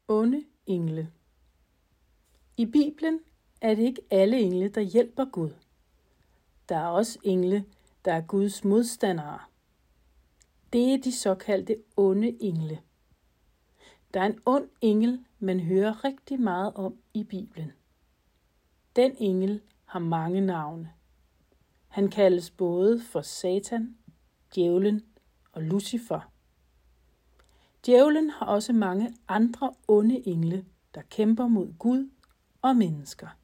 Onde engle. I Bibelen er det ikke alle engle, der hjælper Gud. Der er også engle, der er Guds modstandere. Det er de såkaldte onde engle. Der er en ond engel, man hører rigtig meget om i Bibelen. Den engel har mange navne. Han kaldes både for Satan, djævlen og Lucifer. Djævlen har også mange andre onde engle, der kæmper mod Gud og mennesker.